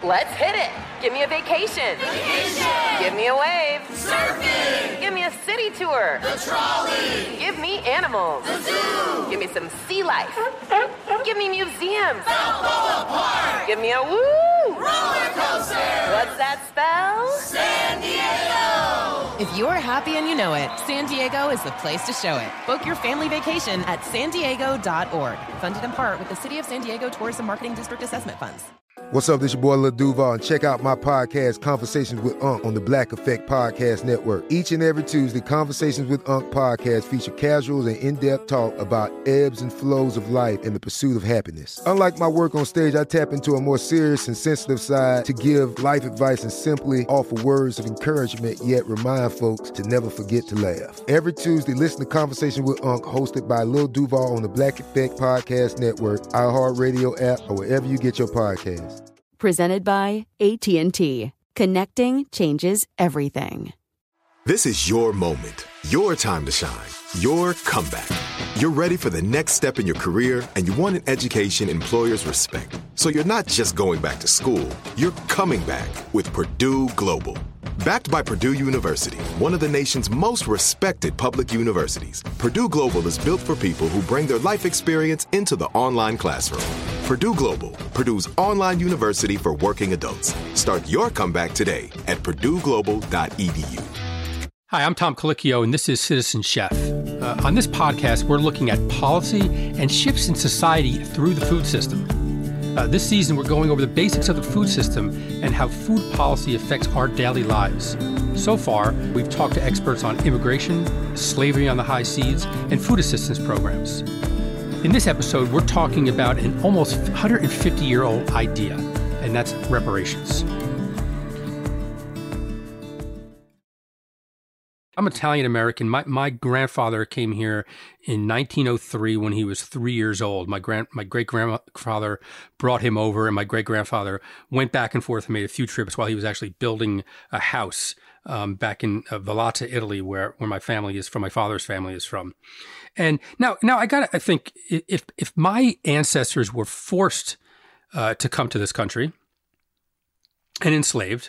Let's hit it. Give me a vacation. Vacation. Give me a wave. Surfing. Give me a city tour. The trolley. Give me animals. The zoo. Give me some sea life. Give me museums. Balboa Park. Give me a woo. Roller coaster. What's that spell? San Diego. If you're happy and you know it, San Diego is the place to show it. Book your family vacation at sandiego.org. Funded in part with the City of San Diego Tourism Marketing District Assessment Funds. What's up, this your boy Lil Duval, and check out my podcast, Conversations with Unc, on the Black Effect Podcast Network. Each and every Tuesday, Conversations with Unc podcast feature casual and in-depth talk about ebbs and flows of life and the pursuit of happiness. Unlike my work on stage, I tap into a more serious and sensitive side to give life advice and simply offer words of encouragement, yet remind folks to never forget to laugh. Every Tuesday, listen to Conversation with Unc, hosted by Lil Duval on the Black Effect Podcast Network, iHeartRadio app, or wherever you get your podcasts. Presented by AT&T. Connecting changes everything. This is your moment, your time to shine, your comeback. You're ready for the next step in your career, and you want an education employers respect. So you're not just going back to school, you're coming back with Purdue Global. Backed by Purdue University, one of the nation's most respected public universities, Purdue Global is built for people who bring their life experience into the online classroom. Purdue Global, Purdue's online university for working adults. Start your comeback today at purdueglobal.edu. Hi, I'm Tom Colicchio, and this is Citizen Chef. On this podcast, we're looking at policy and shifts in society through the food system. This season, we're going over the basics of the food system and how food policy affects our daily lives. So far, we've talked to experts on immigration, slavery on the high seas, and food assistance programs. In this episode, we're talking about an almost 150-year-old idea, and that's reparations. I'm Italian-American. My grandfather came here in 1903 when he was 3 years old. My great-grandfather brought him over, and my great-grandfather went back and forth and made a few trips while he was actually building a house back in Vallata, Italy, where my family is from, my father's family is from. And now I think if my ancestors were forced to come to this country and enslaved,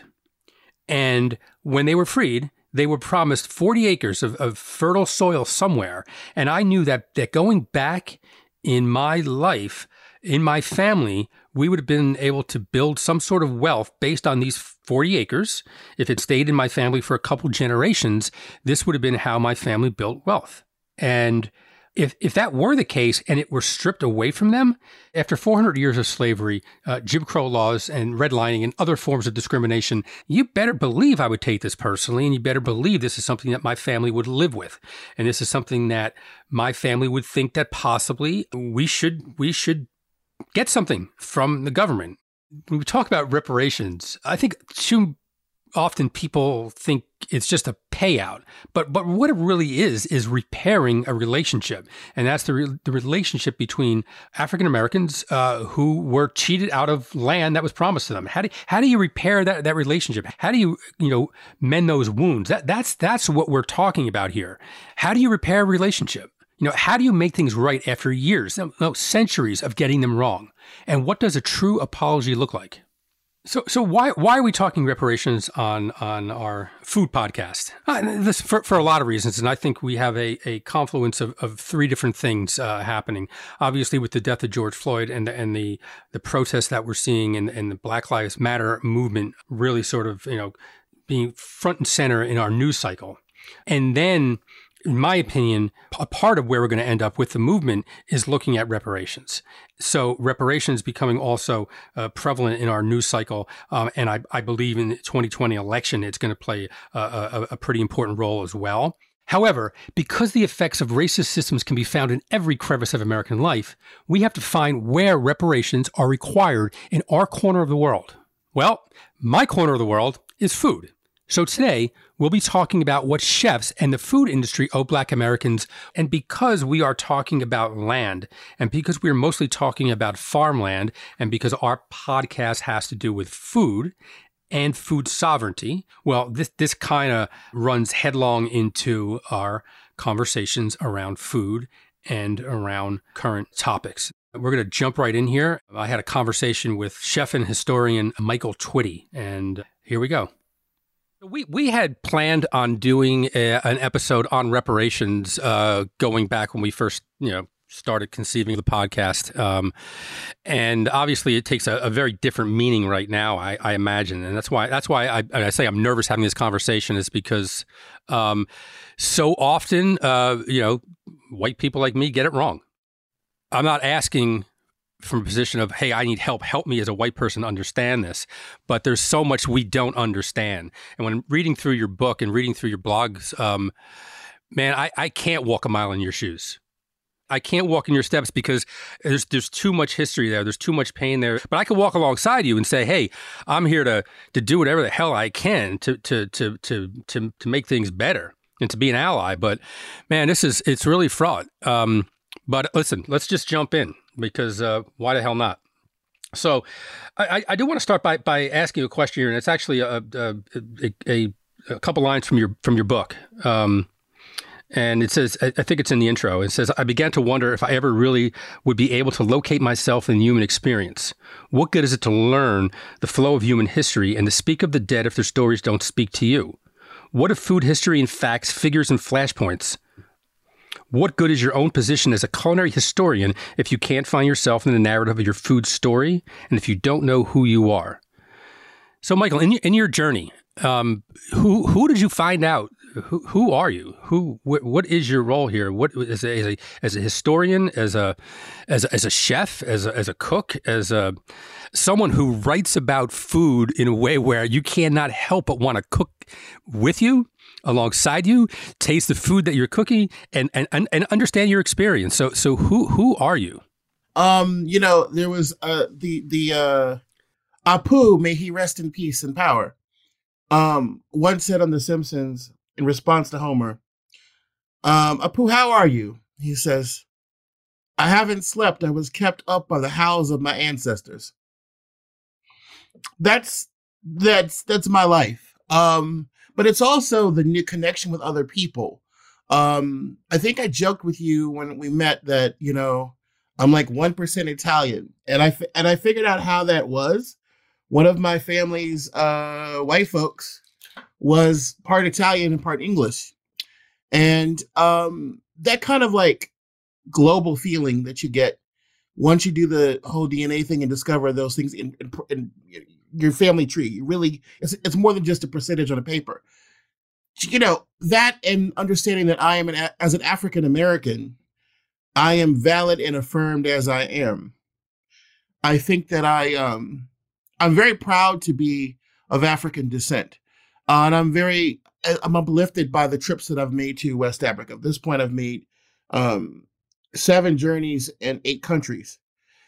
and when they were freed, they were promised 40 acres of fertile soil somewhere. And I knew that going back in my life, in my family, we would have been able to build some sort of wealth based on these 40 acres. If it stayed in my family for a couple generations, this would have been how my family built wealth. And if that were the case and it were stripped away from them, after 400 years of slavery, Jim Crow laws and redlining and other forms of discrimination, you better believe I would take this personally, and you better believe this is something that my family would live with. And this is something that my family would think that possibly we should get something from the government. When we talk about reparations, I think too often people think it's just a payout, but what it really is repairing a relationship, and that's the relationship between African Americans who were cheated out of land that was promised to them. How do you repair that relationship? How do you mend those wounds? That's what we're talking about here. How do you repair a relationship? How do you make things right after years, centuries of getting them wrong? And what does a true apology look like? So why are we talking reparations on our food podcast? This for a lot of reasons, and I think we have a confluence of three different things happening. Obviously, with the death of George Floyd and the protests that we're seeing and the Black Lives Matter movement really sort of being front and center in our news cycle, and then, in my opinion, a part of where we're going to end up with the movement is looking at reparations. So reparations becoming also prevalent in our news cycle. And I believe in the 2020 election, it's going to play a pretty important role as well. However, because the effects of racist systems can be found in every crevice of American life, we have to find where reparations are required in our corner of the world. Well, my corner of the world is food. So today, we'll be talking about what chefs and the food industry owe Black Americans. And because we are talking about land, and because we're mostly talking about farmland, and because our podcast has to do with food and food sovereignty, well, this kind of runs headlong into our conversations around food and around current topics. We're going to jump right in here. I had a conversation with chef and historian Michael Twitty, and here we go. We had planned on doing an episode on reparations going back when we first, started conceiving the podcast. And obviously it takes a very different meaning right now, I imagine. And that's why I say I'm nervous having this conversation, is because so often, white people like me get it wrong. I'm not asking from a position of, hey, I need help me as a white person understand this. But there's so much we don't understand. And when reading through your book and reading through your blogs, man, I can't walk a mile in your shoes. I can't walk in your steps because there's too much history there. There's too much pain there. But I could walk alongside you and say, hey, I'm here to do whatever the hell I can to make things better and to be an ally. But man, it's really fraught. But listen, let's just jump in, because why the hell not? So I do want to start by asking you a question here, and it's actually a couple lines from your book. And it says, I think it's in the intro, it says, I began to wonder if I ever really would be able to locate myself in human experience. What good is it to learn the flow of human history and to speak of the dead if their stories don't speak to you? What if food history and facts, figures and flashpoints? What good is your own position as a culinary historian if you can't find yourself in the narrative of your food story and if you don't know who you are? So, Michael, in your journey, who did you find out? Who are you? What is your role here? What as a historian, as a chef, as a cook, as someone who writes about food in a way where you cannot help but want to cook with you, alongside you, taste the food that you're cooking, and understand your experience. So who are you? There was the Apu, may he rest in peace and power. Once said on The Simpsons, in response to Homer, Apu, how are you? He says, I haven't slept. I was kept up by the howls of my ancestors. That's my life. But it's also the new connection with other people. I think I joked with you when we met that, I'm like 1% Italian, and I figured out how that was. One of my family's white folks was part Italian and part English. And that kind of like global feeling that you get once you do the whole DNA thing and discover those things in your family tree, it's more than just a percentage on a paper. That, and understanding that I am as an African American, I am valid and affirmed as I am. I think that I'm very proud to be of African descent. And I'm uplifted by the trips that I've made to West Africa. At this point, I've made 7 journeys in 8 countries.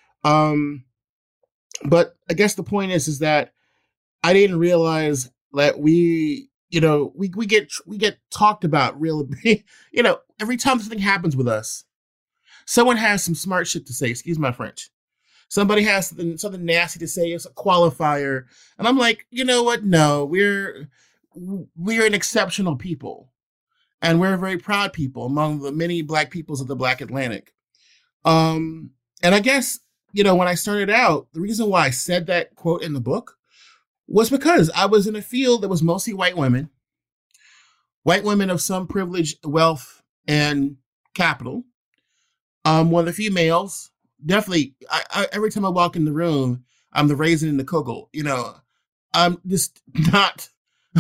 But I guess the point is that I didn't realize that we get talked about real, every time something happens with us, someone has some smart shit to say, excuse my French. Somebody has something nasty to say. It's a qualifier. And I'm like, you know what? No, we're an exceptional people. And we're a very proud people among the many Black peoples of the Black Atlantic. And I guess, when I started out, the reason why I said that quote in the book was because I was in a field that was mostly white women of some privilege, wealth, and capital. One of the females, definitely, I every time I walk in the room, I'm the raisin in the kugel. I'm just not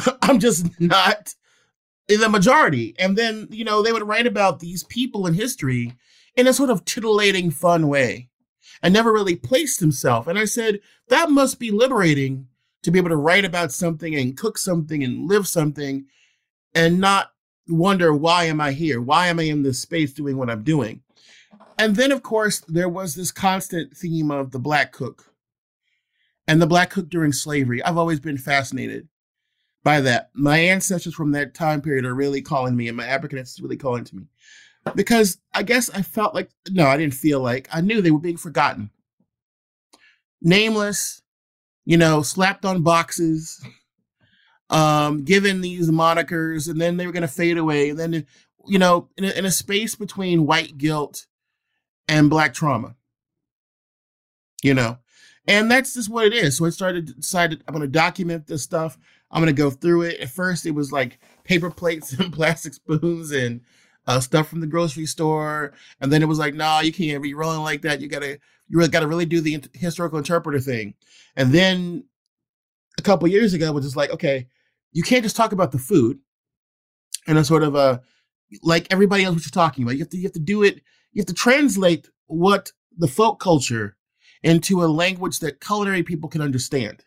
in the majority. And then, they would write about these people in history in a sort of titillating, fun way and never really placed himself. And I said, that must be liberating to be able to write about something and cook something and live something and not wonder, why am I here? Why am I in this space doing what I'm doing? And then, of course, there was this constant theme of the Black cook and the Black cook during slavery. I've always been fascinated by that. My ancestors from that time period are really calling me, and my African ancestors really calling to me. Because I guess I felt like, no, I didn't feel like, I knew they were being forgotten. Nameless, slapped on boxes, given these monikers, and then they were going to fade away. And then, in a space between white guilt and Black trauma. you know, and that's just what it is. So I decided I'm going to document this stuff. I'm going to go through it. At first, it was like paper plates and plastic spoons and stuff from the grocery store. And then it was like, no, you can't be rolling like that. You really got to really do the historical interpreter thing. And then a couple years ago, it was just like, okay, you can't just talk about the food and a sort of like everybody else what you're talking about. You have to do it. You have to translate what the folk culture into a language that culinary people can understand,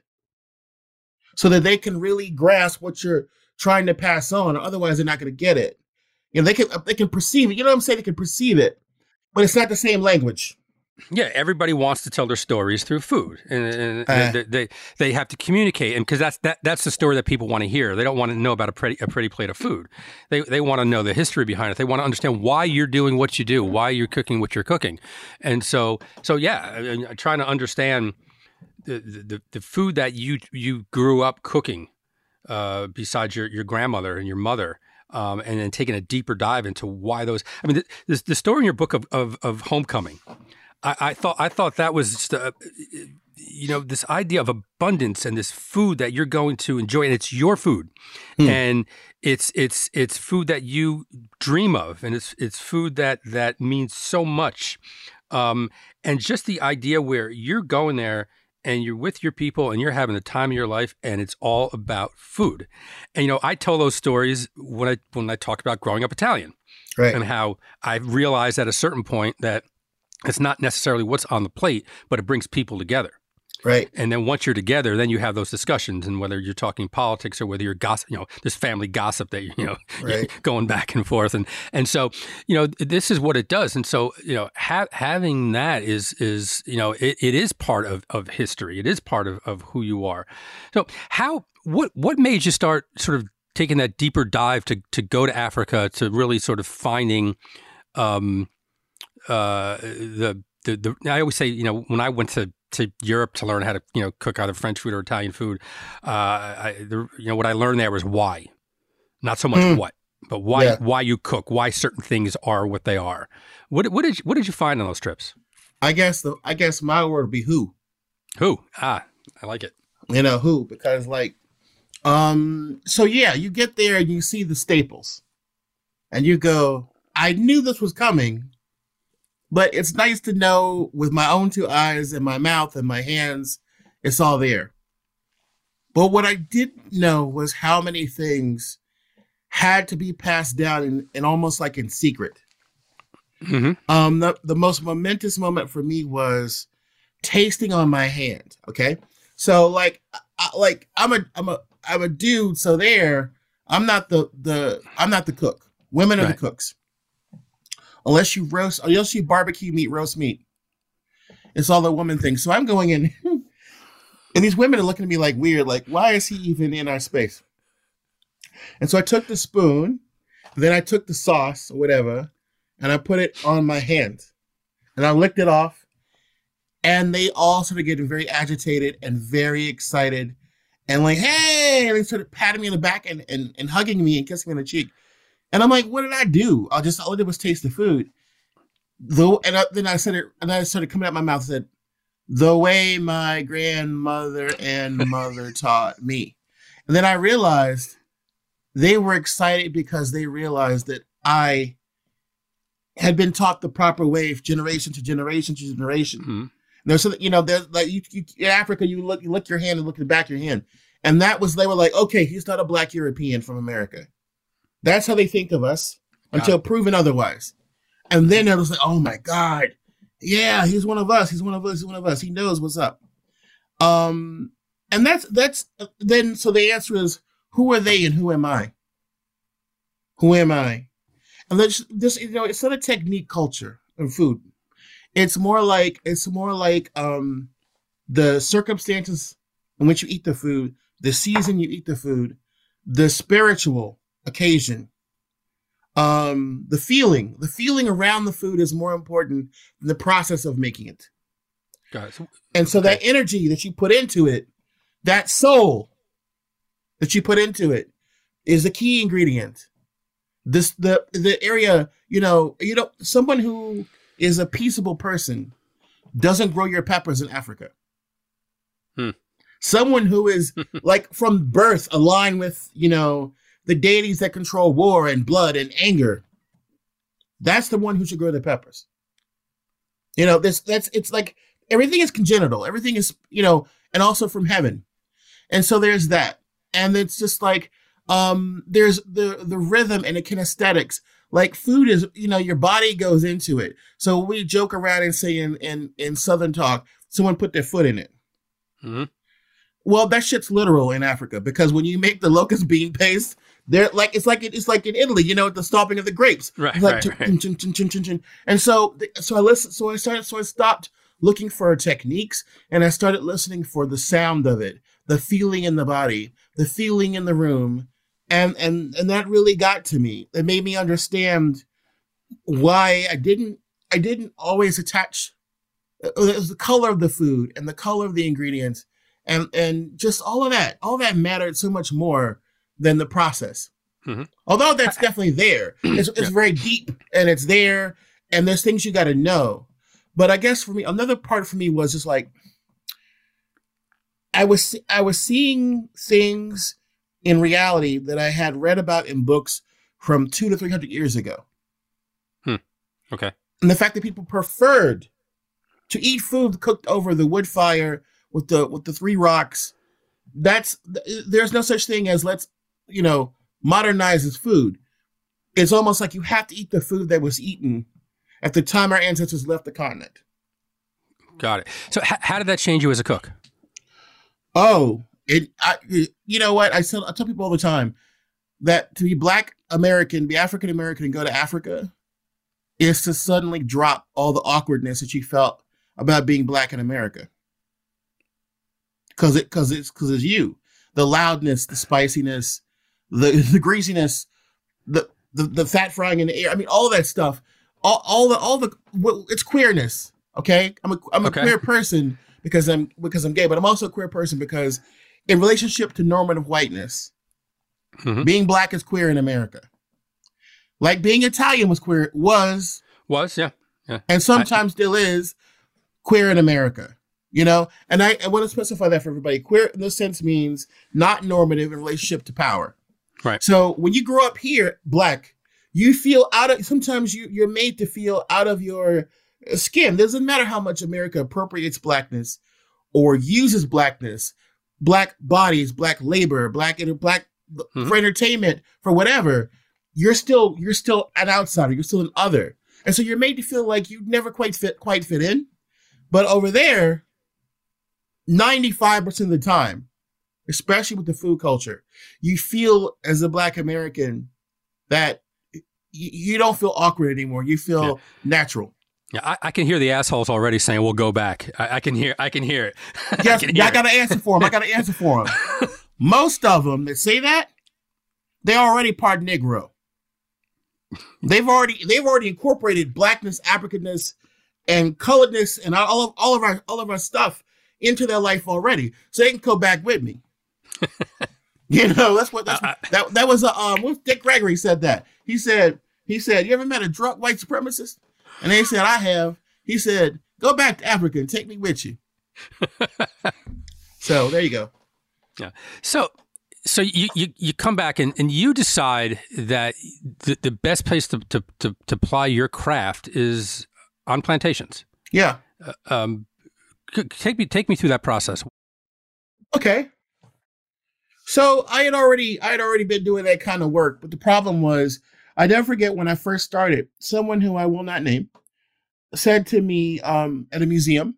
so that they can really grasp what you're trying to pass on. Otherwise, they're not going to get it. You know, they can perceive it. You know what I'm saying? They can perceive it, but it's not the same language. Yeah, everybody wants to tell their stories through food, and they have to communicate, and because that's the story that people want to hear. They don't want to know about a pretty plate of food. They want to know the history behind it. They want to understand why you're doing what you do, why you're cooking what you're cooking, and so yeah, trying to understand the food that you grew up cooking, besides your grandmother and your mother. And then taking a deeper dive into why those. I mean, the story in your book of Homecoming. I thought that was just this idea of abundance and this food that you're going to enjoy, and it's your food, and it's food that you dream of, and it's food that means so much, and just the idea where you're going there and you're with your people and you're having the time of your life, and it's all about food. And I tell those stories when I talk about growing up Italian, right, and how I realized at a certain point that it's not necessarily what's on the plate, but it brings people together. Right. And then once you're together, then you have those discussions, and whether you're talking politics or whether you're gossip, this family gossip that, right, going back and forth. And so, this is what it does. And so, having that is it is part of history. It is part of who you are. So what made you start sort of taking that deeper dive to go to Africa, to really sort of finding, I always say, when I went to Europe to learn how to, cook either French food or Italian food, what I learned there was why, not so much what, but why you cook, why certain things are what they are. What did you find on those trips? I guess my word would be who. Who? I like it. Who, because so yeah, you get there and you see the staples and you go, I knew this was coming. But it's nice to know with my own two eyes and my mouth and my hands, it's all there. But what I didn't know was how many things had to be passed down in almost like in secret. Mm-hmm. The most momentous moment for me was tasting on my hand. Okay, so I'm a dude. So there, I'm not the cook. Women are the cooks. Unless you barbecue roast meat. It's all the woman thing. So I'm going in, and these women are looking at me like weird, like, why is he even in our space? And so I took the spoon, then I took the sauce or whatever, and I put it on my hand. And I licked it off, and they all started getting very agitated and very excited, and like, hey, and they started patting me in the back and hugging me and kissing me on the cheek. And I'm like, what did I do? All I did was taste the food. Then I said it, and I started coming out my mouth and said, the way my grandmother and mother taught me. And then I realized they were excited because they realized that I had been taught the proper way, generation to generation to generation. Mm-hmm. There's like you in Africa, you lick your hand and look at the back of your hand. And they were like, okay, he's not a Black European from America. That's how they think of us until proven otherwise. And then it was like, oh my God, yeah, he's one of us. He's one of us. He's one of us. He knows what's up. And that's then. So the answer is, who are they and who am I? Who am I? And this, it's not a technique culture of food. It's more like the circumstances in which you eat the food, the season you eat the food, the spiritual occasion, the feeling around the food is more important than the process of making it. Guys, and so that energy that you put into it, that soul that you put into it, is the key ingredient. The area, someone who is a peaceable person, doesn't grow your peppers in Africa. Hmm. Someone who is like from birth aligned with, the deities that control war and blood and anger. That's the one who should grow the peppers. It's like everything is congenital. Everything is, and also from heaven. And so there's that. And it's just like, there's the rhythm and the kinesthetics. Like food is, your body goes into it. So we joke around and say in Southern talk, someone put their foot in it. Mm-hmm. Well, that shit's literal in Africa, because when you make the locust bean paste, it's like in Italy, the stomping of the grapes. Right. It's like right. And so I listened. So I stopped looking for techniques, and I started listening for the sound of it, the feeling in the body, the feeling in the room, and that really got to me. It made me understand why I didn't always attach. It was the color of the food and the color of the ingredients. And just all of that mattered so much more than the process. Mm-hmm. Although that's definitely there. It's very deep, and it's there, and there's things you got to know. But I guess for me, another part for me was just like, I was seeing things in reality that I had read about in books from 200 to 300 years ago. Okay. And the fact that people preferred to eat food cooked over the wood fire with the three rocks, there's no such thing as let's, modernize this food. It's almost like you have to eat the food that was eaten at the time our ancestors left the continent. Got it. So how did that change you as a cook? Oh, you know what? I tell people all the time that to be Black American, be African American, and go to Africa is to suddenly drop all the awkwardness that you felt about being Black in America. Because it's you, the loudness, the spiciness, the greasiness, the fat frying in the air. I mean, all that stuff, it's queerness. Okay, I'm a queer person because I'm gay, but I'm also a queer person because in relationship to normative whiteness, mm-hmm. being Black is queer in America. Like being Italian was yeah, and sometimes still is queer in America. And I want to specify that for everybody. Queer in this sense means not normative in relationship to power. Right. So when you grow up here, Black, you feel sometimes you're made to feel out of your skin. Doesn't matter how much America appropriates Blackness or uses Blackness, Black bodies, Black labor, Black mm-hmm. for entertainment, for whatever. You're still an outsider. You're still an other. And so you're made to feel like you never quite fit in. But over there, 95% of the time, especially with the food culture, you feel as a Black American that you don't feel awkward anymore. You feel natural. Yeah, I can hear the assholes already saying, "We'll go back." I can hear it. Yes, I got to answer for them. Most of them that say that, they're already part Negro. They've already incorporated Blackness, Africanness, and coloredness, and all of our stuff into their life already, so they can go back with me. That was Dick Gregory said that. He said, you ever met a drunk white supremacist? And they said, I have. He said, go back to Africa and take me with you. So there you go. Yeah. So you come back and you decide that the best place to ply your craft is on plantations. Yeah. Take me through that process. Okay. So I had already been doing that kind of work, but the problem was, I never forget when I first started, someone who I will not name said to me at a museum,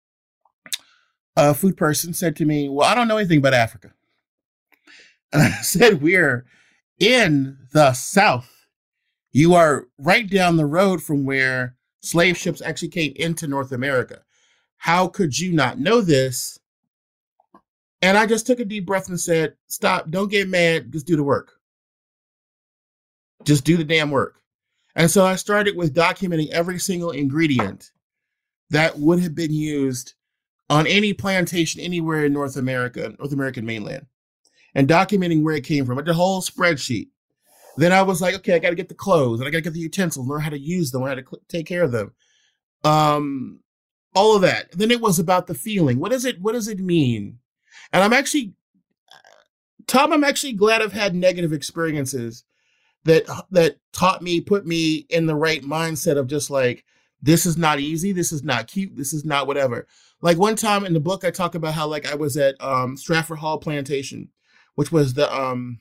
a food person said to me, well, I don't know anything about Africa. And I said, we're in the South. You are right down the road from where slave ships actually came into North America. How could you not know this? And I just took a deep breath and said, stop, don't get mad, just do the work. Just do the damn work. And so I started with documenting every single ingredient that would have been used on any plantation anywhere in North American mainland, and documenting where it came from, like the whole spreadsheet. Then I was like, okay, I got to get the clothes, and I got to get the utensils, learn how to use them, learn how to take care of them. all of that. Then it was about the feeling. What does it mean? And I'm actually glad I've had negative experiences that put me in the right mindset of just like, this is not easy. This is not cute. This is not whatever. Like one time in the book, I talk about how like I was at Stratford Hall Plantation, which was the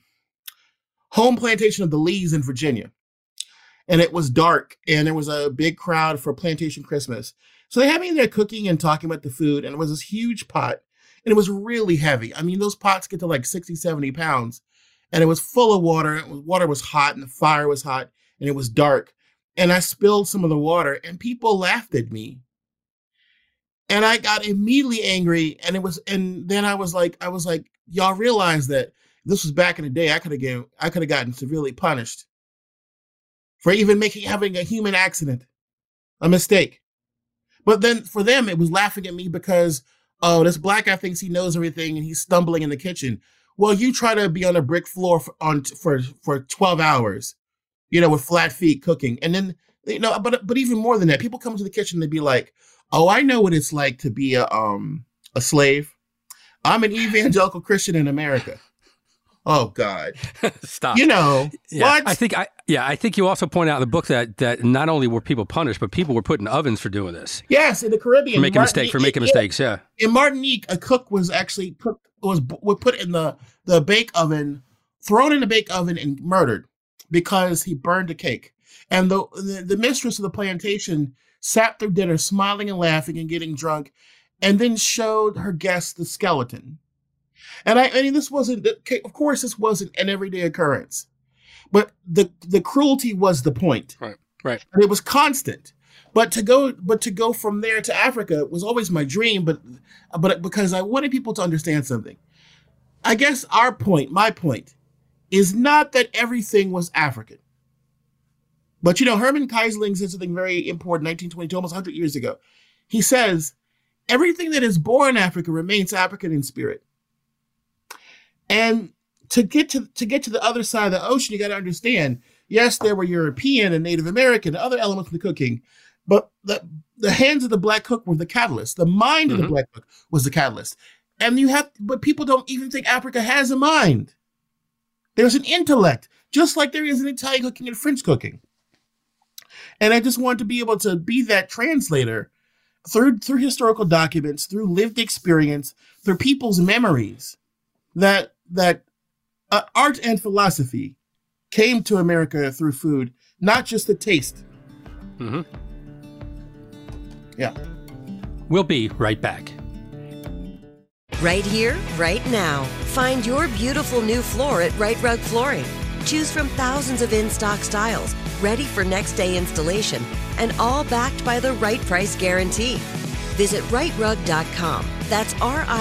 home plantation of the Lees in Virginia. And it was dark and there was a big crowd for Plantation Christmas. So they had me there cooking and talking about the food. And it was this huge pot and it was really heavy. I mean, those pots get to like 60, 70 pounds and it was full of water. Water was hot and the fire was hot and it was dark. And I spilled some of the water and people laughed at me. And I got immediately angry. And then I was like, y'all realize that this was back in the day. I could have gotten severely punished for even having a human accident, a mistake. But then for them, it was laughing at me because, oh, this black guy thinks he knows everything and he's stumbling in the kitchen. Well, you try to be on a brick floor for 12 hours, with flat feet cooking. And then, but even more than that, people come to the kitchen, they'd be like, oh, I know what it's like to be a slave. I'm an evangelical Christian in America. Oh God! Stop. Yeah, what? I think you also point out in the book that not only were people punished, but people were put in ovens for doing this. Yes, in the Caribbean, for making mistakes. Yeah. In Martinique, a cook was actually put in the bake oven, thrown in the bake oven, and murdered because he burned a cake. And the mistress of the plantation sat through dinner, smiling and laughing and getting drunk, and then showed her guests the skeleton. And I mean, this wasn't an everyday occurrence, but the cruelty was the point. Right. And it was constant. But to go from there to Africa was always my dream. But because I wanted people to understand something, I guess my point, is not that everything was African. But Herman Kiesling said something very important, 1922, almost 100 years ago. He says, everything that is born in Africa remains African in spirit. And to get to the other side of the ocean, you got to understand, yes, there were European and Native American and other elements in the cooking, but the hands of the black cook were the catalyst. The mind of the black cook was the catalyst. But people don't even think Africa has a mind. There's an intellect, just like there is in Italian cooking and French cooking. And I just wanted to be able to be that translator through historical documents, through lived experience, through people's memories, that art and philosophy came to America through food, not just the taste. Mm-hmm. Yeah. We'll be right back. Right here, right now. Find your beautiful new floor at Right Rug Flooring. Choose from thousands of in-stock styles, ready for next day installation, and all backed by the right price guarantee. Visit rightrug.com. That's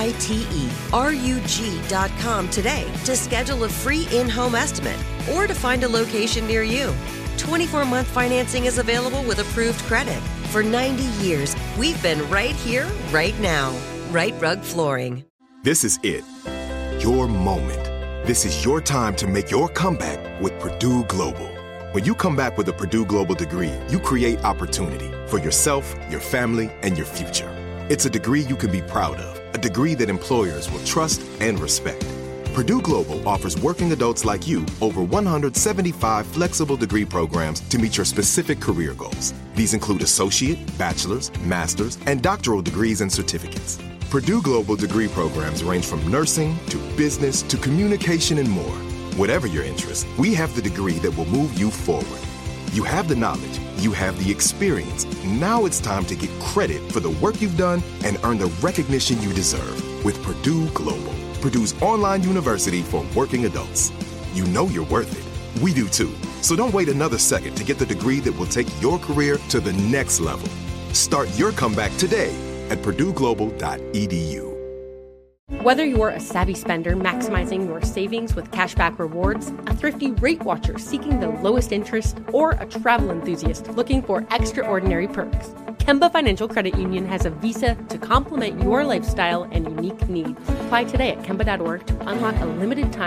RITERUG.com today to schedule a free in-home estimate or to find a location near you. 24-month financing is available with approved credit. For 90 years, we've been right here, right now. Right Rug Flooring. This is it. Your moment. This is your time to make your comeback with Purdue Global. When you come back with a Purdue Global degree, you create opportunity for yourself, your family, and your future. It's a degree you can be proud of, a degree that employers will trust and respect. Purdue Global offers working adults like you over 175 flexible degree programs to meet your specific career goals. These include associate, bachelor's, master's, and doctoral degrees and certificates. Purdue Global degree programs range from nursing to business to communication and more. Whatever your interest, we have the degree that will move you forward. You have the knowledge, you have the experience. Now it's time to get credit for the work you've done and earn the recognition you deserve with Purdue Global, Purdue's online university for working adults. You know you're worth it. We do too. So don't wait another second to get the degree that will take your career to the next level. Start your comeback today at purdueglobal.edu. Whether you're a savvy spender maximizing your savings with cashback rewards, a thrifty rate watcher seeking the lowest interest, or a travel enthusiast looking for extraordinary perks, Kemba Financial Credit Union has a visa to complement your lifestyle and unique needs. Apply today at Kemba.org to unlock a limited time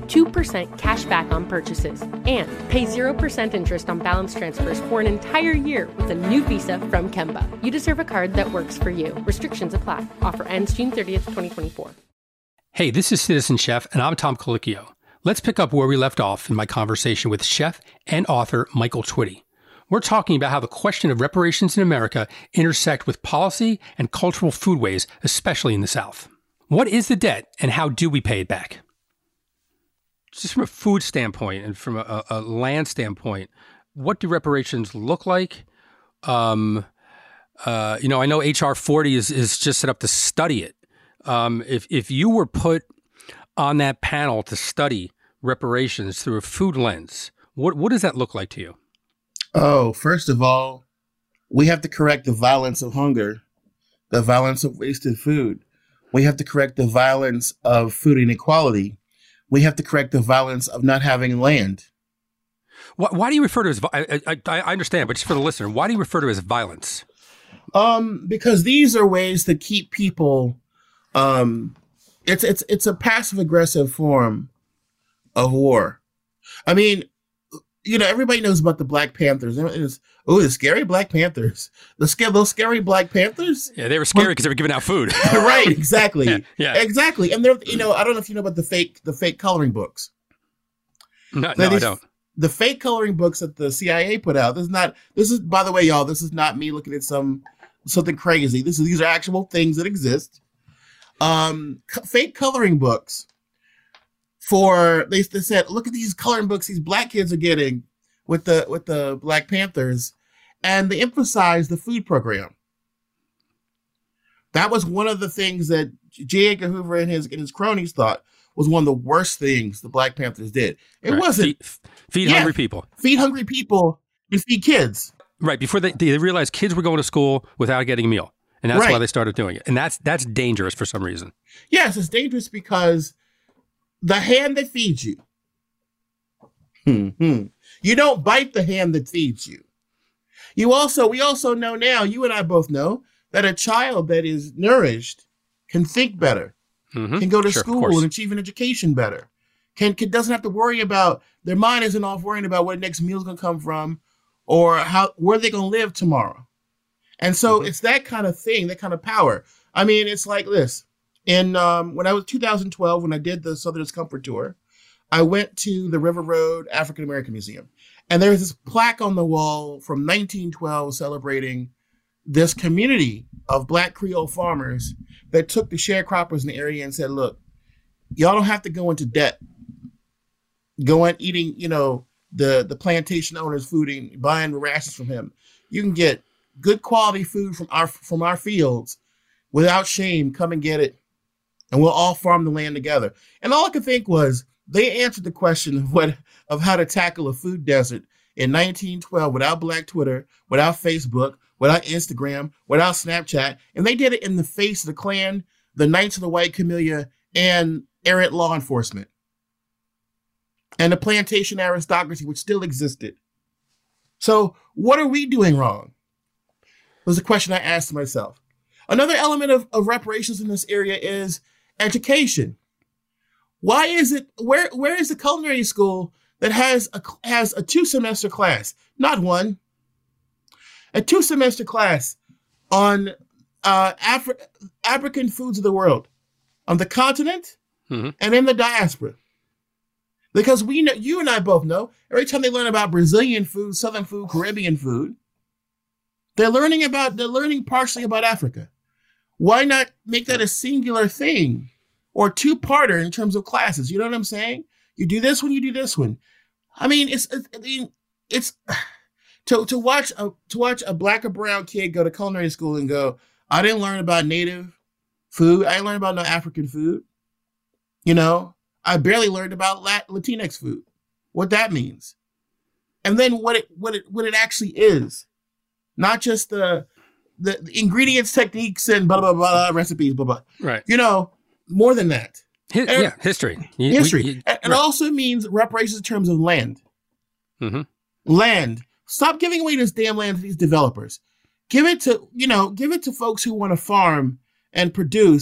2% cash back on purchases, and pay 0% interest on balance transfers for an entire year with a new visa from Kemba. You deserve a card that works for you. Restrictions apply. Offer ends June 30th, 2024. Hey, this is Citizen Chef, and I'm Tom Colicchio. Let's pick up where we left off in my conversation with chef and author Michael Twitty. We're talking about how the question of reparations in America intersect with policy and cultural foodways, especially in the South. What is the debt, and how do we pay it back? Just from a food standpoint and from a land standpoint, what do reparations look like? I know H.R. 40 is just set up to study it. If you were put on that panel to study reparations through a food lens, what does that look like to you? Oh, first of all, we have to correct the violence of hunger, the violence of wasted food. We have to correct the violence of food inequality. We have to correct the violence of not having land. Why do you refer to it as, I understand, but just for the listener, why do you refer to it as violence? Because these are ways to keep people, it's a passive aggressive form of war. I mean, everybody knows about the Black Panthers. The scary Black Panthers. Those scary Black Panthers. Yeah, they were scary because they were giving out food. Right, exactly. Yeah. Exactly. And they're, I don't know if you know about the fake coloring books. No, I don't. The fake coloring books that the CIA put out. This is, by the way, y'all, this is not me looking at something crazy. These are actual things that exist. Fake coloring books. They said, look at these coloring books these Black kids are getting with the Black Panthers, and they emphasized the food program. That was one of the things that J. Edgar Hoover and his cronies thought was one of the worst things the Black Panthers did. It wasn't feed hungry people. Feed hungry people and feed kids. Right, before they realized kids were going to school without getting a meal, and that's why they started doing it. And that's dangerous for some reason. Yes, it's dangerous because the hand that feeds you. You don't bite the hand that feeds you. We also know now, you and I both know, that a child that is nourished can think better, can go to school and achieve an education better, doesn't have to worry about, their mind isn't off worrying about where the next meal's going to come from or where they're going to live tomorrow. And so it's that kind of thing, that kind of power. I mean, it's like this. When I was 2012, when I did the Southern Discomfort Tour, I went to the River Road African American Museum, and there's this plaque on the wall from 1912 celebrating this community of Black Creole farmers that took the sharecroppers in the area and said, look, y'all don't have to go into debt. Go on eating, the plantation owner's food and buying rations from him. You can get good quality food from our fields without shame. Come and get it. And we'll all farm the land together. And all I could think was they answered the question of how to tackle a food desert in 1912 without Black Twitter, without Facebook, without Instagram, without Snapchat. And they did it in the face of the Klan, the Knights of the White Camellia, and errant law enforcement. And the plantation aristocracy, which still existed. So what are we doing wrong? Was a question I asked myself. Another element of reparations in this area is education. Why is it, where is the culinary school that has a 2-semester class, not one, a 2-semester class on African foods of the world, on the continent and in the diaspora? Because we know, you and I both know, every time they learn about Brazilian food, Southern food, Caribbean food, they're learning partially about Africa. Why not make that a singular thing or 2-parter in terms of classes? You know what I'm saying? You do this one, you do this one. I mean, it's to watch a Black or brown kid go to culinary school and go, I didn't learn about native food. I didn't learn about no African food. I barely learned about Latinx food, what that means, and then what it actually is, not just the ingredients, techniques, and blah blah blah recipes, blah blah. Right. More than that. History. History, and also means reparations in terms of land. Land. Stop giving away this damn land to these developers. Give it to folks who want to farm and produce,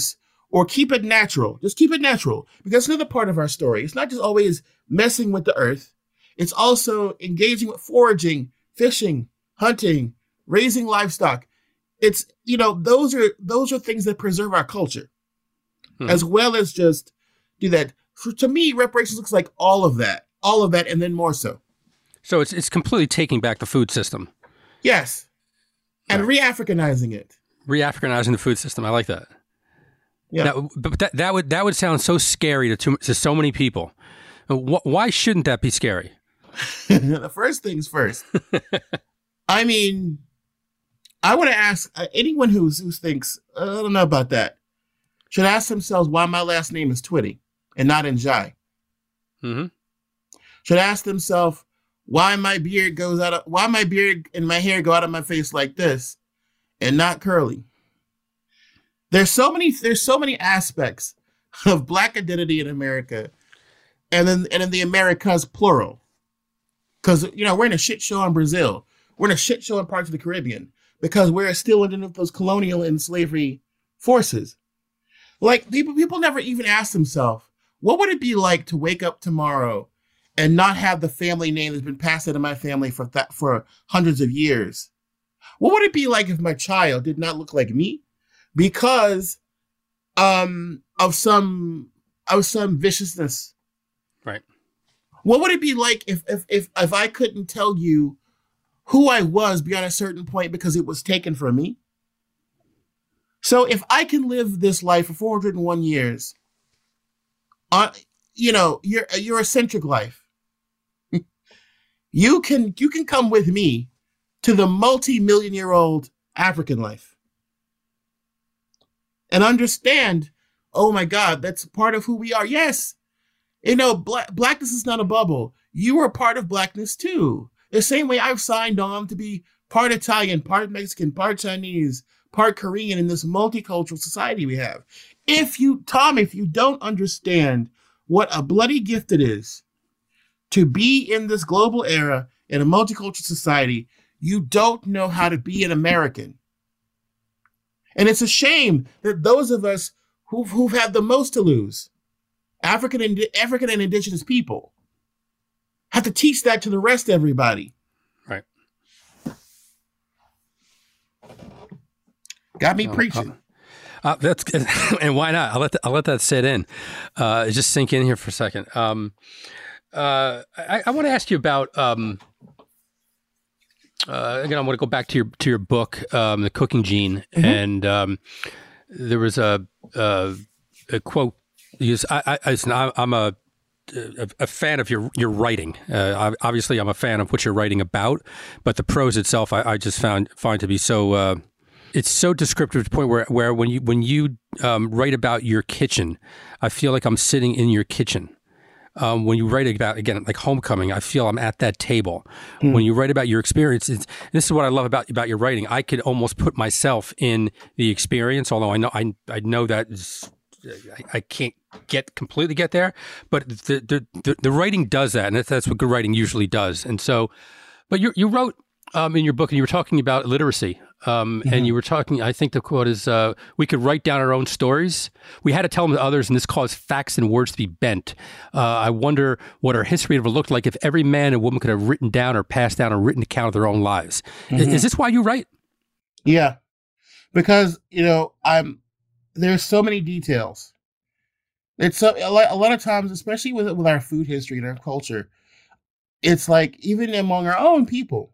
or keep it natural. Just keep it natural, because it's another part of our story. It's not just always messing with the earth. It's also engaging with foraging, fishing, hunting, raising livestock. It's, those are things that preserve our culture, as well as just do that. To me, reparations looks like all of that, and then more so. So it's completely taking back the food system. Yes. And re-Africanizing it. Re-Africanizing the food system. I like that. Yeah. Now, but that would sound so scary to so many people. Why shouldn't that be scary? The first things first. I mean, I want to ask anyone who thinks, I don't know about that, should ask themselves why my last name is Twitty and not Njai. Mm-hmm. Should ask themselves why my beard and my hair go out of my face like this and not curly. There's so many aspects of Black identity in America, and in the Americas plural. Because, we're in a shit show in Brazil. We're in a shit show in parts of the Caribbean because we're still underneath those colonial and slavery forces. Like, people never even ask themselves, what would it be like to wake up tomorrow and not have the family name that's been passed into my family for hundreds of years? What would it be like if my child did not look like me because of some viciousness? Right. What would it be like if I couldn't tell you who I was beyond a certain point because it was taken from me? So if I can live this life for 401 years, your eccentric life, you can come with me to the multi-million-year-old African life and understand, oh my God, that's part of who we are. Yes. Blackness is not a bubble. You are part of Blackness too. The same way I've signed on to be part Italian, part Mexican, part Chinese, part Korean in this multicultural society we have. If you don't understand what a bloody gift it is to be in this global era in a multicultural society, you don't know how to be an American. And it's a shame that those of us who've had the most to lose, African and indigenous people, have to teach that to the rest of everybody. Right. Got me preaching. That's and why not? I'll let that sit in. Just sink in here for a second. I want to ask you about. Again, I want to go back to your book, The Cooking Gene, and there was a quote. Because I'm a fan of your writing. Obviously, I'm a fan of what you're writing about, but the prose itself, I just find to be so. It's so descriptive to the point where when you write about your kitchen, I feel like I'm sitting in your kitchen. When you write about, again, like Homecoming, I feel I'm at that table. When you write about your experience, this is what I love about your writing. I could almost put myself in the experience, although I know that I can't completely get there, but the writing does that, and that's what good writing usually does. And so, but you wrote in your book, and you were talking about literacy, and you were talking. I think the quote is, "We could write down our own stories. We had to tell them to others, and this caused facts and words to be bent. I wonder what our history would have looked like if every man and woman could have written down or passed down a written account of their own lives." Is this why you write? Yeah, because there's so many details. It's a lot of times, especially with our food history and our culture, it's like even among our own people.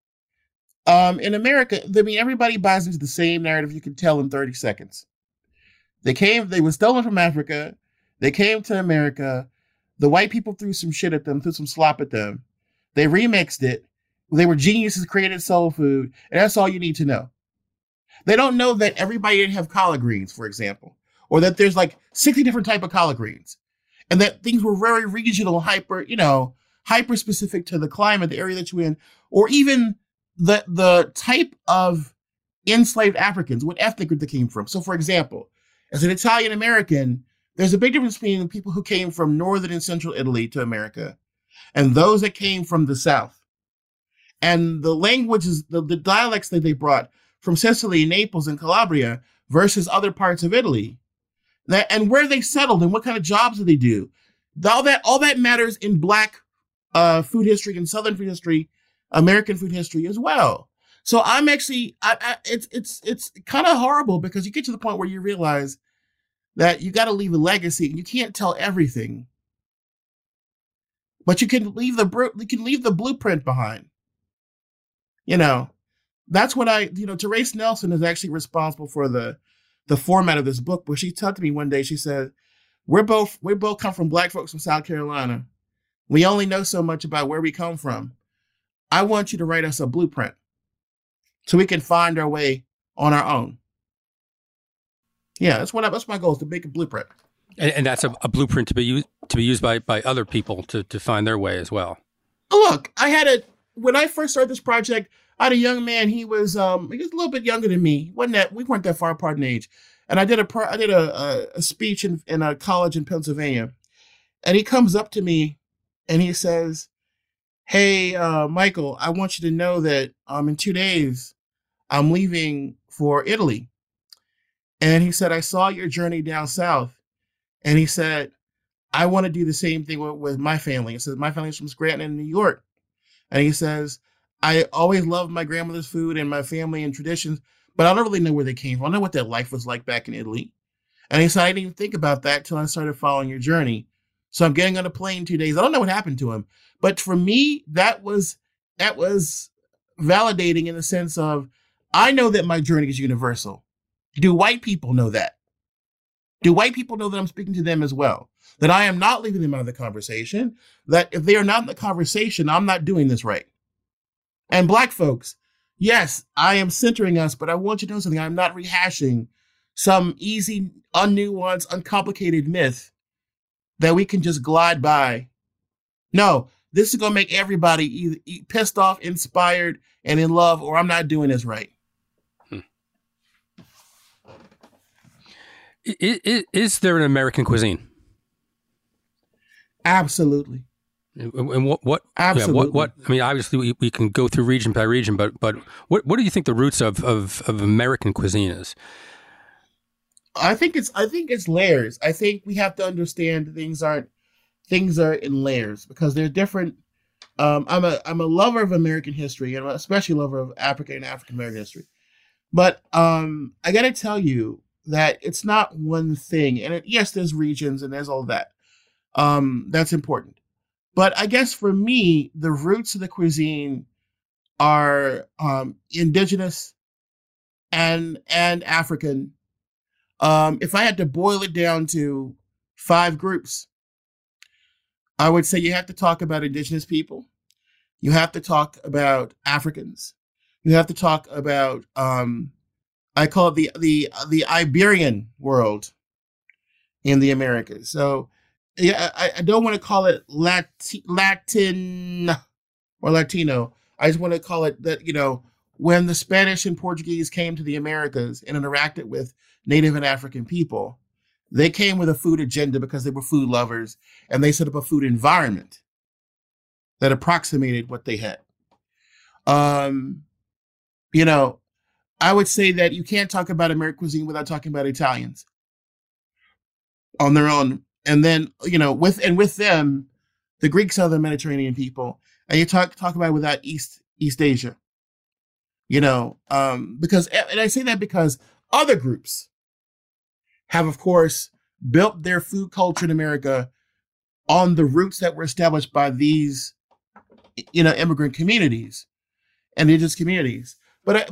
In America, everybody buys into the same narrative you can tell in 30 seconds. They were stolen from Africa. They came to America. The white people threw some shit at them, threw some slop at them. They remixed it. They were geniuses, created soul food, and that's all you need to know. They don't know that everybody didn't have collard greens, for example, or that there's like 60 different type of collard greens, and that things were very regional, hyper specific to the climate, the area that you're in, or even the type of enslaved Africans, what ethnic group they came from. So, for example, as an Italian American, there's a big difference between people who came from northern and central Italy to America and those that came from the south. And the languages, the dialects that they brought from Sicily, Naples, and Calabria versus other parts of Italy and where they settled and what kind of jobs do they do. All that matters in Black food history and Southern food history, American food history as well. So I'm actually, it's kind of horrible because you get to the point where you realize that you got to leave a legacy and you can't tell everything, but you can leave the blueprint behind. That's what Therese Nelson is actually responsible for the format of this book, where she talked to me one day. She said, we both come from Black folks from South Carolina. We only know so much about where we come from. I want you to write us a blueprint so we can find our way on our own. Yeah, that's my goal, is to make a blueprint. And that's a blueprint to be used by other people to find their way as well. Look, when I first started this project, I had a young man. He was a little bit younger than me. We weren't that far apart in age. And I did a speech in a college in Pennsylvania. And he comes up to me and he says, "Hey, Michael, I want you to know that in 2 days, I'm leaving for Italy." And he said, "I saw your journey down south." And he said, "I want to do the same thing with my family." He says, "My family's from Scranton, New York." And he says, "I always loved my grandmother's food and my family and traditions, but I don't really know where they came from. I don't know what their life was like back in Italy." And he said, "I didn't even think about that till I started following your journey. So I'm getting on a plane 2 days. I don't know what happened to him. But for me, that was validating in the sense of, I know that my journey is universal. Do white people know that? Do white people know that I'm speaking to them as well? That I am not leaving them out of the conversation? That if they are not in the conversation, I'm not doing this right? And Black folks, yes, I am centering us, but I want you to know something. I'm not rehashing some easy, unnuanced, uncomplicated myth that we can just glide by. No, this is going to make everybody either pissed off, inspired, and in love, or I'm not doing this right. Is there an American cuisine? Absolutely. And what? Absolutely. Yeah, what? I mean, obviously, we can go through region by region, but what do you think the roots of American cuisine is? I think it's layers. I think we have to understand things are in layers because they're different. I'm a lover of American history, and I'm especially a lover of African and African American history. But I got to tell you that it's not one thing. And yes, there's regions and there's all that. That's important. But I guess for me, the roots of the cuisine are indigenous and African. If I had to boil it down to 5 groups, I would say you have to talk about indigenous people. You have to talk about Africans. You have to talk about I call it the Iberian world in the Americas. So yeah, I don't want to call it Latin or Latino. I just want to call it that, when the Spanish and Portuguese came to the Americas and interacted with Native and African people, they came with a food agenda because they were food lovers, and they set up a food environment that approximated what they had. I would say that you can't talk about American cuisine without talking about Italians on their own. And then, with them, the Greek Southern Mediterranean people, and you talk about it without East Asia, because, and I say that because other groups have, of course, built their food culture in America on the roots that were established by these, immigrant communities and indigenous communities. But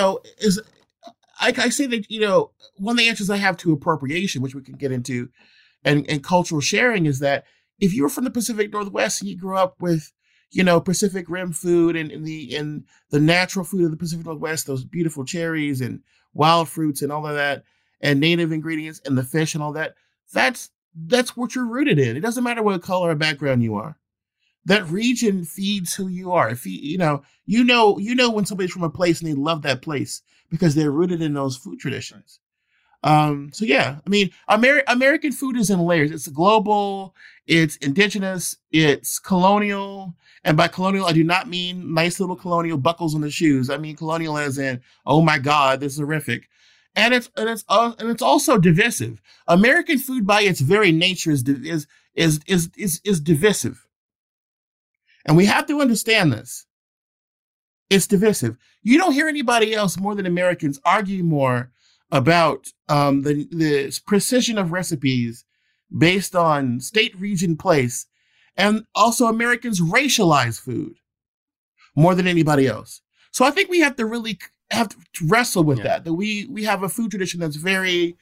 I say that, one of the answers I have to appropriation, which we can get into, and cultural sharing, is that if you were from the Pacific Northwest and you grew up with, Pacific Rim food and the natural food of the Pacific Northwest, those beautiful cherries and wild fruits and all of that, and native ingredients and the fish and all that, that's what you're rooted in. It doesn't matter what color or background you are. That region feeds who you are. If you know when somebody's from a place and they love that place because they're rooted in those food traditions. So yeah, I mean, American food is in layers. It's global, it's indigenous, it's colonial. And by colonial, I do not mean nice little colonial buckles on the shoes. I mean colonial as in, oh my God, this is horrific. and it's also divisive. American food, by its very nature, is divisive, and we have to understand this. It's divisive. You don't hear anybody else more than Americans argue more about the precision of recipes based on state, region, place, and also Americans racialize food more than anybody else. So I think we have to really wrestle with that we have a food tradition that's very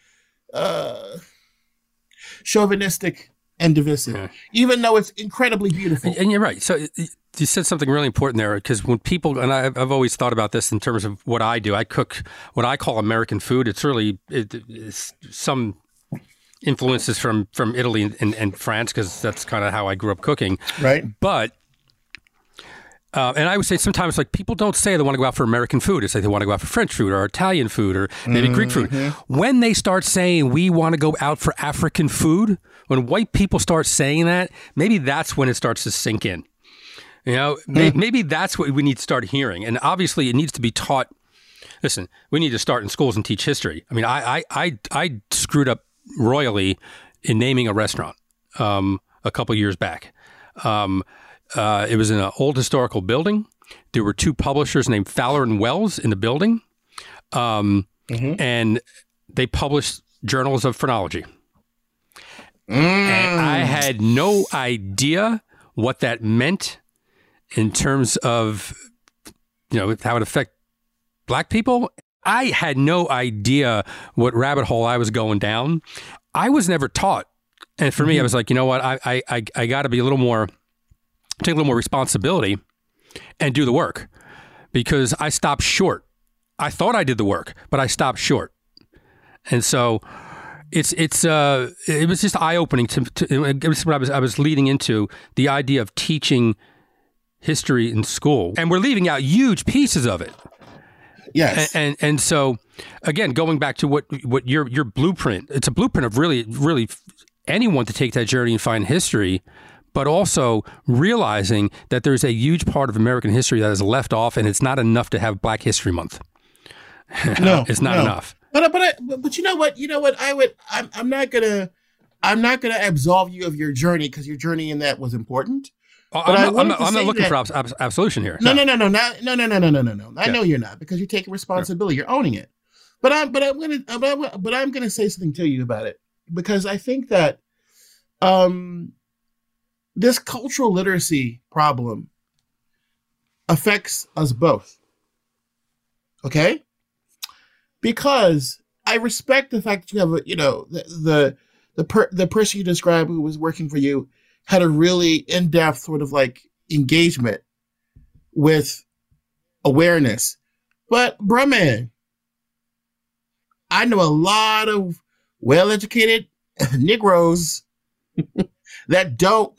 chauvinistic and divisive, even though it's incredibly beautiful. And you're right. So you said something really important there, because when people, and I've always thought about this in terms of what I do, I cook what I call American food. It's really it's some influences from Italy and France, because that's kind of how I grew up cooking. Right. But and I would say sometimes, like, people don't say they want to go out for American food. It's like they want to go out for French food or Italian food or maybe Greek food. When they start saying we want to go out for African food, when white people start saying that, maybe that's when it starts to sink in. You know, maybe that's what we need to start hearing. And obviously it needs to be taught. Listen, we need to start in schools and teach history. I mean, I screwed up royally in naming a restaurant a couple years back. It was in an old historical building. There were two publishers named Fowler and Wells in the building. And they published journals of phrenology. And I had no idea what that meant in terms of, how it affect black people. I had no idea what rabbit hole I was going down. I was never taught. And for me, I was like, you know what? I got to be take a little more responsibility and do the work, because I stopped short. I thought I did the work, but I stopped short. And so it was just eye-opening it was what I was leading into, the idea of teaching history in school, and we're leaving out huge pieces of it. Yes. And so again, going back to what your blueprint, it's a blueprint of really anyone to take that journey and find history, but also realizing that there's a huge part of American history that is left off, and it's not enough to have Black History Month. No, it's not enough. But you know what? I'm not gonna absolve you of your journey, because your journey in that was important. I'm not looking for absolution here. No. I know you're not, because you're taking responsibility. You're owning it. But I'm gonna say something to you about it, because I think that this cultural literacy problem affects us both. Okay? Because I respect the fact that you have the person you described who was working for you had a really in-depth sort of like engagement with awareness. But bruh, man, I know a lot of well-educated Negroes that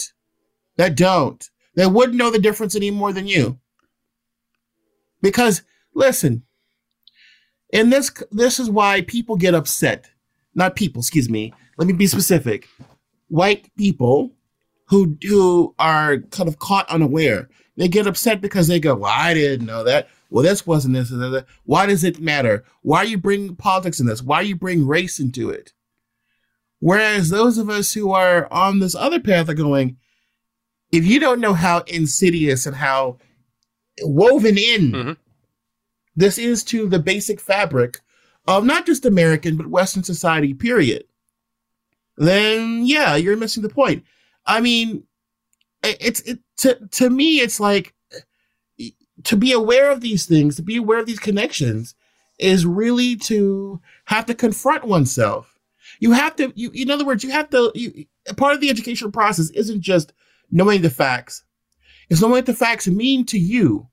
wouldn't know the difference any more than you. Because listen, and this is why people get upset. Not people, excuse me. Let me be specific. White people who are kind of caught unaware. They get upset because they go, well, I didn't know that. Well, this wasn't this and that. Why does it matter? Why are you bringing politics in this? Why you bring race into it? Whereas those of us who are on this other path are going, if you don't know how insidious and how woven in this is to the basic fabric of not just American, but Western society, period, then yeah, you're missing the point. I mean, to me, it's like, to be aware of these things, to be aware of these connections, is really to have to confront oneself. You have to, in other words, part of the educational process isn't just knowing the facts. It's knowing what the facts mean to you.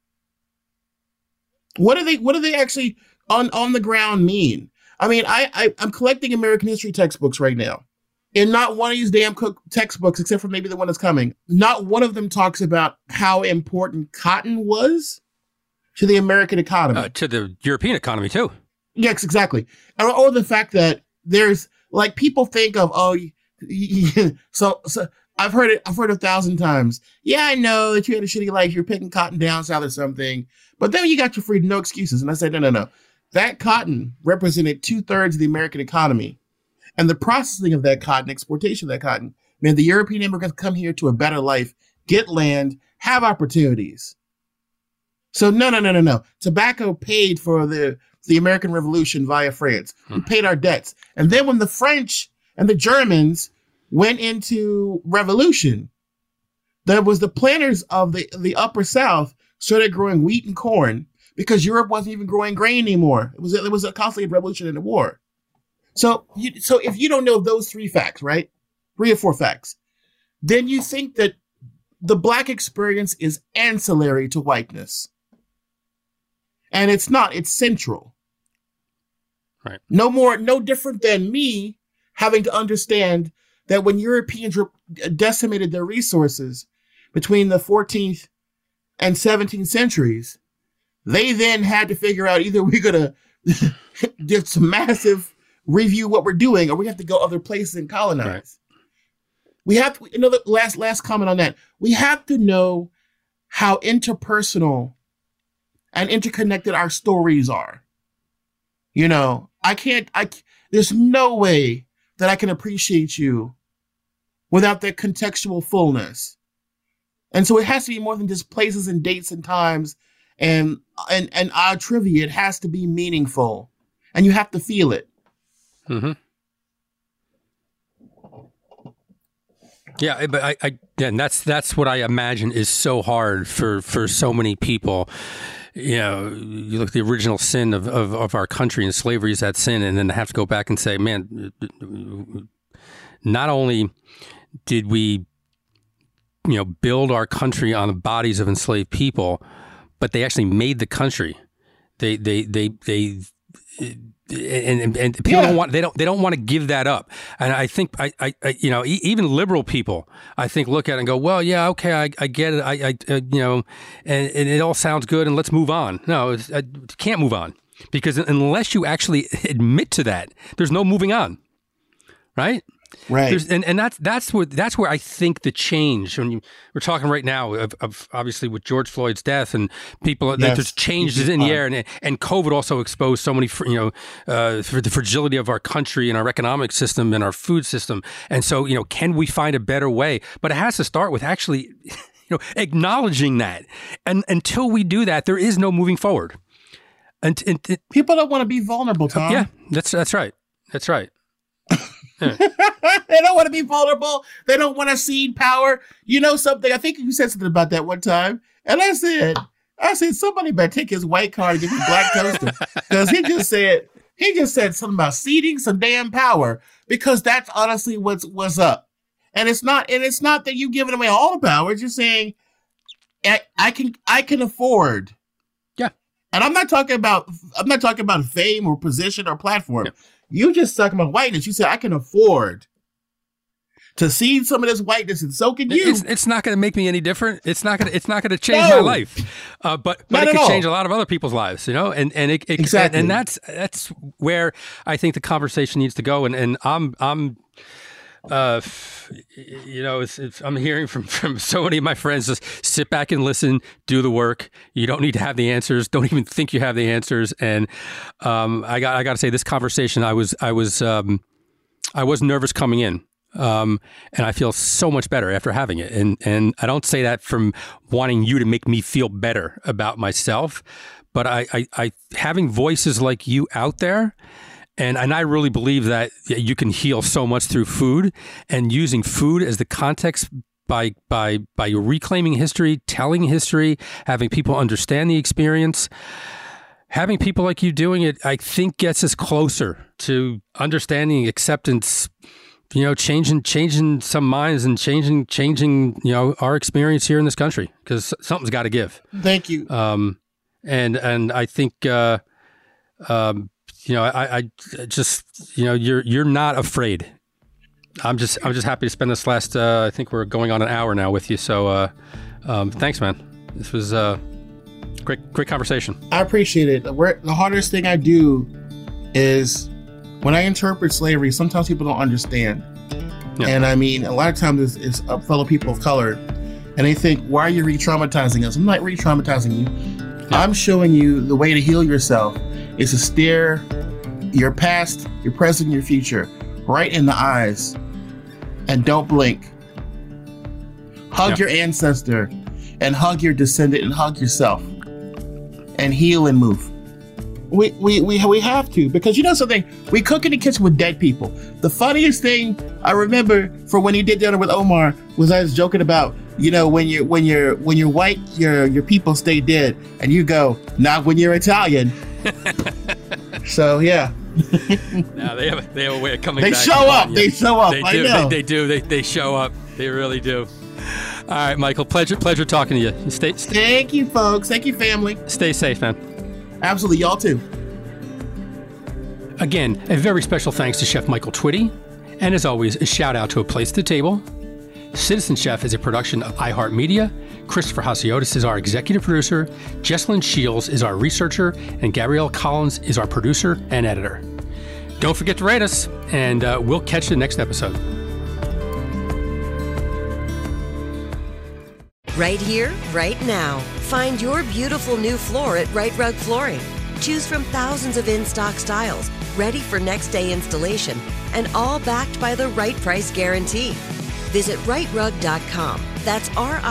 What do they actually on the ground mean? I mean, I'm collecting American history textbooks right now. And not one of these damn textbooks, except for maybe the one that's coming, not one of them talks about how important cotton was to the American economy. To the European economy, too. Yes, exactly. Or the fact that there's, like, people think of, so I've heard it 1,000 times. Yeah, I know that you had a shitty life. You're picking cotton down south or something. But then you got your freedom, no excuses. And I said, no. that cotton represented 2/3 of the American economy. And the processing of that cotton, exportation of that cotton, meant the European immigrants come here to a better life, get land, have opportunities. So no. Tobacco paid for the American Revolution via France. We paid our debts. And then when the French and the Germans went into revolution, there was the planters of the upper South started growing wheat and corn because Europe wasn't even growing grain anymore. It was a constantly revolution in the war. So if you don't know those 3 facts, right? 3 or 4 facts, then you think that the Black experience is ancillary to whiteness. And it's not, it's central. Right. No different than me having to understand that when Europeans decimated their resources between the 14th and 17th centuries, they then had to figure out either we're going to just massive review what we're doing or we have to go other places and colonize. Right. We have to, another last comment on that. We have to know how interpersonal and interconnected our stories are. You know, there's no way that I can appreciate you without that contextual fullness. And so it has to be more than just places and dates and times and our trivia. It has to be meaningful and you have to feel it. Mm-hmm. Yeah, but and that's what I imagine is so hard for so many people. You know, you look at the original sin of our country, and slavery is that sin, and then have to go back and say, man, not only did we, build our country on the bodies of enslaved people, but they actually made the country. And people don't want to give that up. And I think even liberal people, I think, look at it and go, well, yeah, okay, I get it. And it all sounds good and let's move on. No, I can't move on because unless you actually admit to that, there's no moving on. Right. Right. And that's where I think the change, when we're talking right now of obviously with George Floyd's death and people, that there's changes in the air, and COVID also exposed so many, for the fragility of our country and our economic system and our food system. And so, can we find a better way? But it has to start with actually, acknowledging that. And until we do that, there is no moving forward. And people don't want to be vulnerable, Tom. Yeah, that's right. That's right. They don't want to be vulnerable. They don't want to cede power. You know something? I think you said something about that one time. And I said, somebody better take his white card and give him black toaster. Because he just said something about ceding some damn power. Because that's honestly what's up. And it's not that you giving away all the power. It's just saying, I can afford. Yeah. And I'm not talking about fame or position or platform. Yeah. You just talking about whiteness. You said, I can afford to cede some of this whiteness, and so can you. It's not going to make me any different. It's not going to change my life. But it could change a lot of other people's lives, and it exactly. And that's where I think the conversation needs to go. And I'm I'm hearing from so many of my friends, just sit back and listen, do the work. You don't need to have the answers. Don't even think you have the answers. And I got to say, this conversation, I was nervous coming in, and I feel so much better after having it. And I don't say that from wanting you to make me feel better about myself, but I having voices like you out there. And I really believe that you can heal so much through food, and using food as the context by reclaiming history, telling history, having people understand the experience, having people like you doing it, I think gets us closer to understanding, acceptance, changing some minds and changing our experience here in this country, because something's got to give. Thank you. And I think. I just, you're not afraid. I'm just happy to spend this last, I think we're going on an hour now with you. So, thanks, man. This was a great conversation. I appreciate it. The hardest thing I do is when I interpret slavery, sometimes people don't understand. Yeah. And I mean, a lot of times it's fellow people of color, and they think, why are you re-traumatizing us? I'm not re-traumatizing you. Yeah. I'm showing you the way to heal yourself. is to stare your past, your present, your future right in the eyes and don't blink. Hug your ancestor and hug your descendant and hug yourself and heal and move. We have to, because you know something, we cook in the kitchen with dead people. The funniest thing I remember for when he did dinner with Omar was I was joking about, you know, when you're white, your people stay dead, and you go, not when you're Italian. So yeah. No, they have a way of coming back. They show up. They I do. know. They do. They show up. They really do. All right, Michael. Pleasure talking to you. Stay. Thank you, folks. Thank you, family. Stay safe, man. Absolutely, y'all too. Again, a very special thanks to Chef Michael Twitty, and as always, a shout out to A Place to Table. Citizen Chef is a production of iHeartMedia. Christopher Hasiotis is our executive producer. Jesslyn Shields is our researcher, and Gabrielle Collins is our producer and editor. Don't forget to rate us, and we'll catch you next episode. Right here, right now. Find your beautiful new floor at Right Rug Flooring. Choose from thousands of in-stock styles, ready for next day installation, and all backed by the right price guarantee. Visit rightrug.com. That's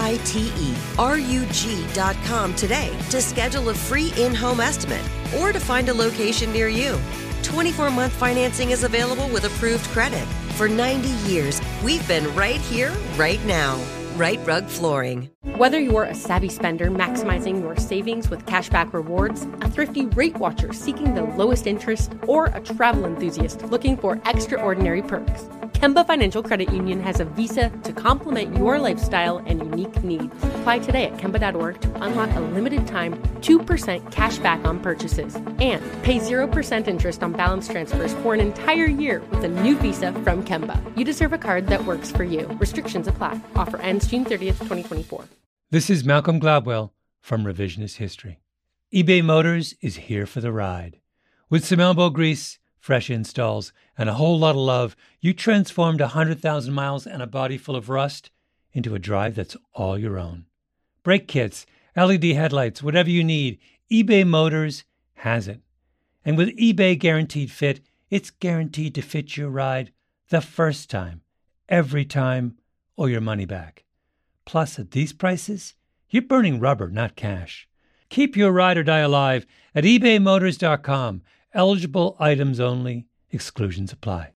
RITERUG.com today to schedule a free in-home estimate or to find a location near you. 24-month financing is available with approved credit. For 90 years, we've been right here, right now. Right Rug Flooring. Whether you're a savvy spender maximizing your savings with cashback rewards, a thrifty rate watcher seeking the lowest interest, or a travel enthusiast looking for extraordinary perks, Kemba Financial Credit Union has a visa to complement your lifestyle and unique needs. Apply today at Kemba.org to unlock a limited time 2% cash back on purchases and pay 0% interest on balance transfers for an entire year with a new visa from Kemba. You deserve a card that works for you. Restrictions apply. Offer ends June 30th, 2024. This is Malcolm Gladwell from Revisionist History. eBay Motors is here for the ride. With some elbow grease, fresh installs, and a whole lot of love, you transformed 100,000 miles and a body full of rust into a drive that's all your own. Brake kits, LED headlights, whatever you need, eBay Motors has it. And with eBay Guaranteed Fit, it's guaranteed to fit your ride the first time, every time, or your money back. Plus, at these prices, you're burning rubber, not cash. Keep your ride or die alive at ebaymotors.com. Eligible items only. Exclusions apply.